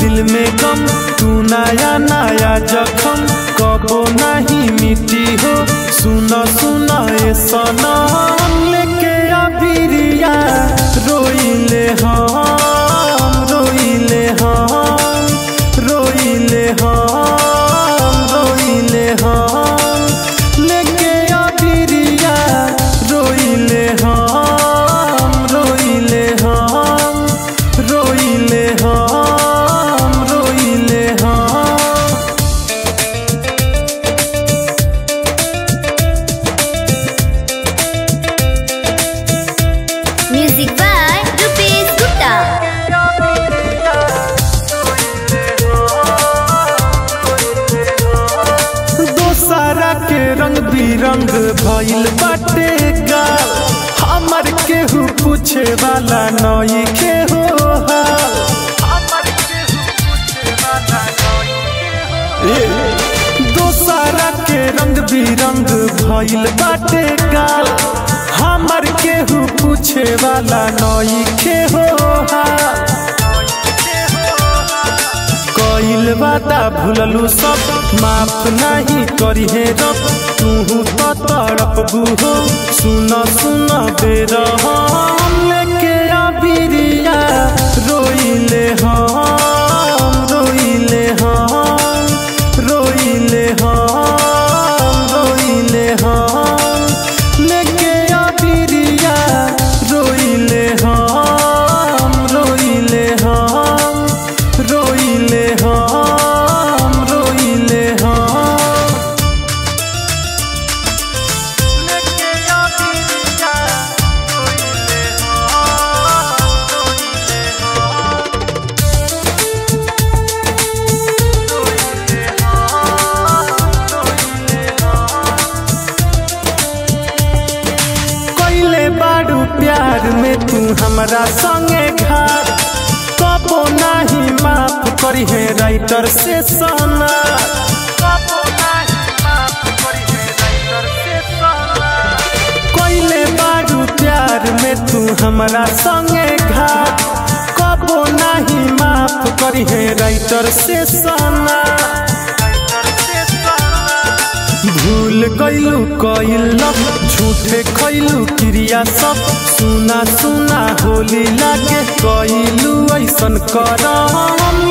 दिल में गम तू नया नया जखम कबो नहीं मिटी हो। सुना सुना ए सनम लेके अबिरिया रोइले हम रोइले हम रोइले हम रोइले हम लेके अबिरिया रोइले हम रोइले हम रोइले हम रोइले हम। Music by Rupesh Gupta. दोसरा के रंग बिरंग भइल बाटे गाल हमर केहू पूछे वाला नई के हो हाल। दोसरा के रंग बिरंग भइल बाटे गाल हमर केहू पूछे वाला नई के हो हाल। कइल वादा भूललू सब माफ नहीं करी हे रब तू तो तड़पबू हो। सुन सुन बेरहम लेके अबिरिया रोइले हम रोइले हम रोइले हम रोइले हम लेके अबिरिया रोइले हम रोइले हम रोइले हम रोइले हम लेके अबिरिया रोइले कइले बाड़ू प्यार में तू हमरा संगे घात कबो नहीं माफ करी है राइटर से सना। कइले बाड़ू प्यार में तू हमरा संगे घात कबो नहीं माफ करी है राइटर से सना। भूल गइलू कइल झूठे खइलू क्रिया सब सुना सुना होली लागे कइलू ऐसन करम